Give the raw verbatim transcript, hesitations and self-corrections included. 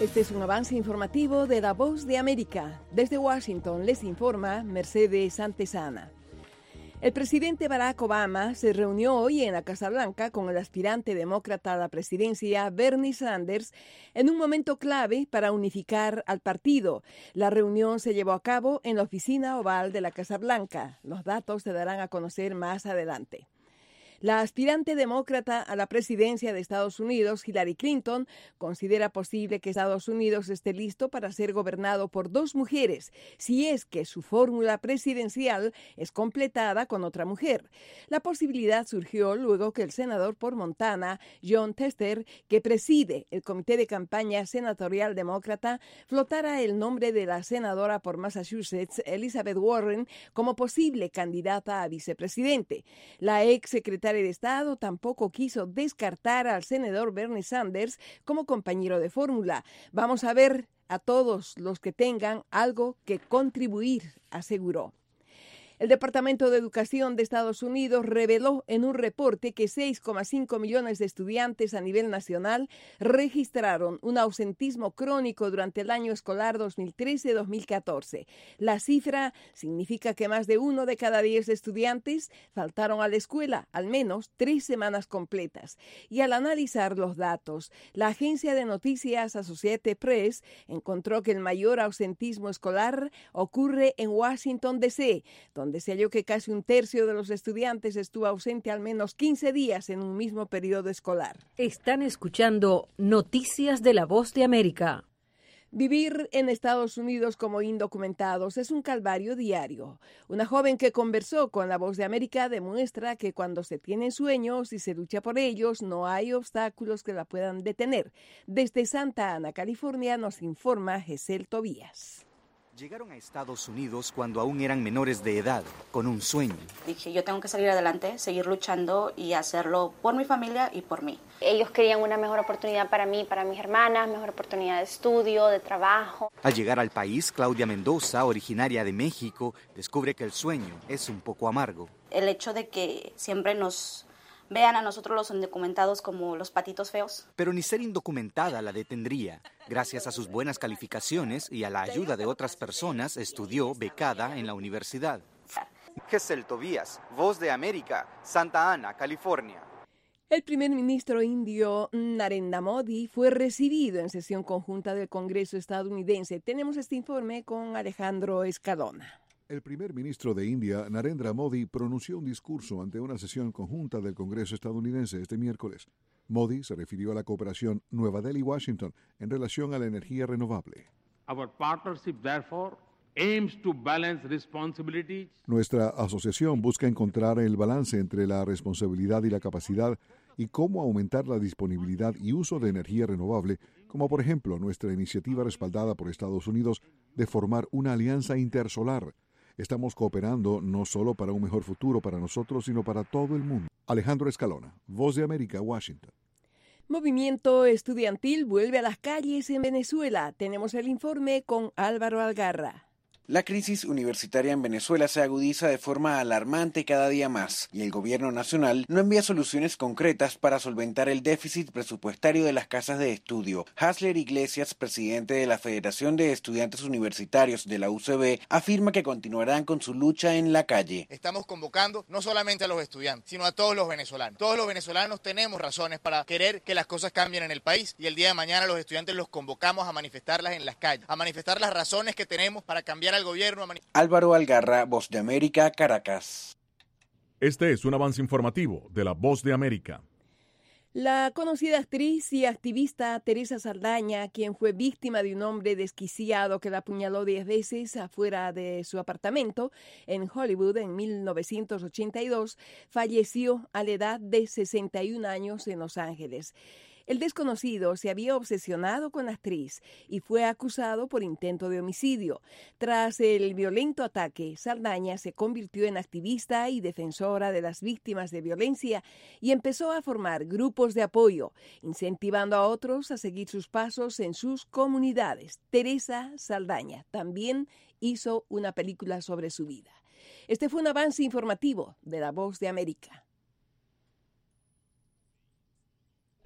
Este es un avance informativo de La Voz de América. Desde Washington les informa Mercedes Antesana. El presidente Barack Obama se reunió hoy en la Casa Blanca con el aspirante demócrata a la presidencia, Bernie Sanders, en un momento clave para unificar al partido. La reunión se llevó a cabo en la oficina oval de la Casa Blanca. Los datos se darán a conocer más adelante. La aspirante demócrata a la presidencia de Estados Unidos, Hillary Clinton, considera posible que Estados Unidos esté listo para ser gobernado por dos mujeres, si es que su fórmula presidencial es completada con otra mujer. La posibilidad surgió luego que el senador por Montana, Jon Tester, que preside el comité de campaña senatorial demócrata, flotara el nombre de la senadora por Massachusetts, Elizabeth Warren, como posible candidata a vicepresidente. La ex secretaria de Estado tampoco quiso descartar al senador Bernie Sanders como compañero de fórmula. Vamos a ver a todos los que tengan algo que contribuir, aseguró. El Departamento de Educación de Estados Unidos reveló en un reporte que seis coma cinco millones de estudiantes a nivel nacional registraron un ausentismo crónico durante el año escolar dos mil trece dos mil catorce. La cifra significa que más de uno de cada diez estudiantes faltaron a la escuela al menos tres semanas completas. Y al analizar los datos, la agencia de noticias Associated Press encontró que el mayor ausentismo escolar ocurre en Washington, D C, donde se halló que casi un tercio de los estudiantes estuvo ausente al menos quince días en un mismo periodo escolar. Están escuchando Noticias de La Voz de América. Vivir en Estados Unidos como indocumentados es un calvario diario. Una joven que conversó con La Voz de América demuestra que cuando se tienen sueños y se lucha por ellos, no hay obstáculos que la puedan detener. Desde Santa Ana, California, nos informa Gesel Tobías. Llegaron a Estados Unidos cuando aún eran menores de edad, con un sueño. Dije, yo tengo que salir adelante, seguir luchando y hacerlo por mi familia y por mí. Ellos querían una mejor oportunidad para mí, para mis hermanas, mejor oportunidad de estudio, de trabajo. Al llegar al país, Claudia Mendoza, originaria de México, descubre que el sueño es un poco amargo. El hecho de que siempre nos vean a nosotros los indocumentados como los patitos feos. Pero ni ser indocumentada la detendría. Gracias a sus buenas calificaciones y a la ayuda de otras personas, estudió becada en la universidad. Gesel Tobías, Voz de América, Santa Ana, California. El primer ministro indio Narendra Modi fue recibido en sesión conjunta del Congreso estadounidense. Tenemos este informe con Alejandro Escalona. El primer ministro de India, Narendra Modi, pronunció un discurso ante una sesión conjunta del Congreso estadounidense este miércoles. Modi se refirió a la cooperación Nueva Delhi-Washington en relación a la energía renovable. Our partnership, therefore, aims to balance responsibilities. Nuestra asociación busca encontrar el balance entre la responsabilidad y la capacidad y cómo aumentar la disponibilidad y uso de energía renovable, como por ejemplo nuestra iniciativa respaldada por Estados Unidos de formar una alianza intersolar. Estamos cooperando no solo para un mejor futuro para nosotros, sino para todo el mundo. Alejandro Escalona, Voz de América, Washington. Movimiento estudiantil vuelve a las calles en Venezuela. Tenemos el informe con Álvaro Algarra. La crisis universitaria en Venezuela se agudiza de forma alarmante cada día más y el gobierno nacional no envía soluciones concretas para solventar el déficit presupuestario de las casas de estudio. Hasler Iglesias, presidente de la Federación de Estudiantes Universitarios de la U C B, afirma que continuarán con su lucha en la calle. Estamos convocando no solamente a los estudiantes, sino a todos los venezolanos. Todos los venezolanos tenemos razones para querer que las cosas cambien en el país y el día de mañana los estudiantes los convocamos a manifestarlas en las calles, a manifestar las razones que tenemos para cambiar al gobierno. Álvaro Algarra, Voz de América, Caracas. Este es un avance informativo de La Voz de América. La conocida actriz y activista Teresa Saldaña, quien fue víctima de un hombre desquiciado que la apuñaló diez veces afuera de su apartamento en Hollywood en mil novecientos ochenta y dos, falleció a la edad de sesenta y un años en Los Ángeles. El desconocido se había obsesionado con la actriz y fue acusado por intento de homicidio. Tras el violento ataque, Saldaña se convirtió en activista y defensora de las víctimas de violencia y empezó a formar grupos de apoyo, incentivando a otros a seguir sus pasos en sus comunidades. Teresa Saldaña también hizo una película sobre su vida. Este fue un avance informativo de La Voz de América.